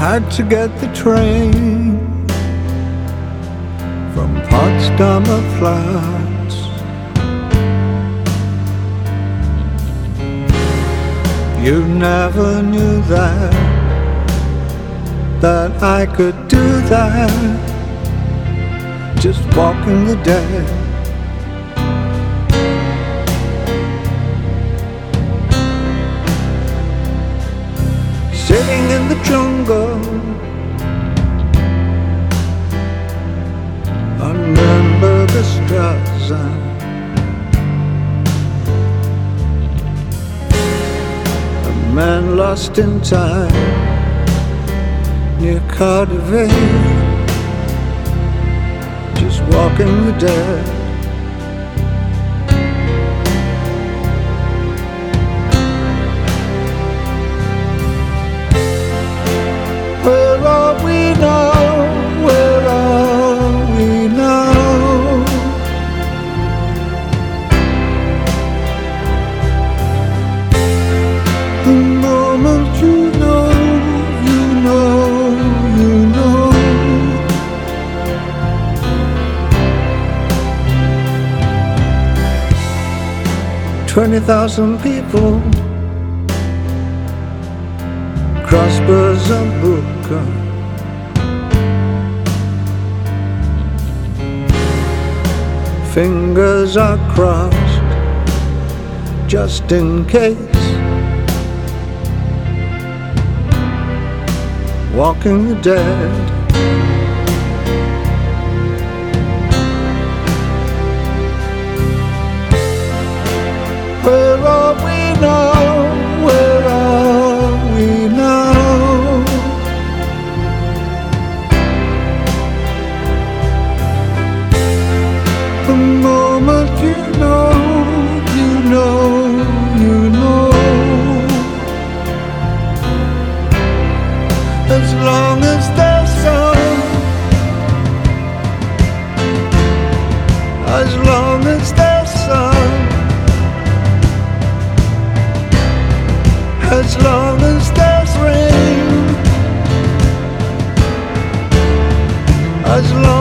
had to get the train from Potsdamer Platz. You never knew that I could do that, just walking the dead. Sitting in the jungle on Nürnberger a man lost in time near Cardiff, just walking the dead. Where are we now? Where are we now? The moment you know, you know, you know. 20,000 people cross Berzabuka. Fingers are crossed just in case. Walking the dead. Where are we now? Where are we now? The moment you know, you know, you know. As long as there's sun, as long as there's sun, as long as there's rain, as long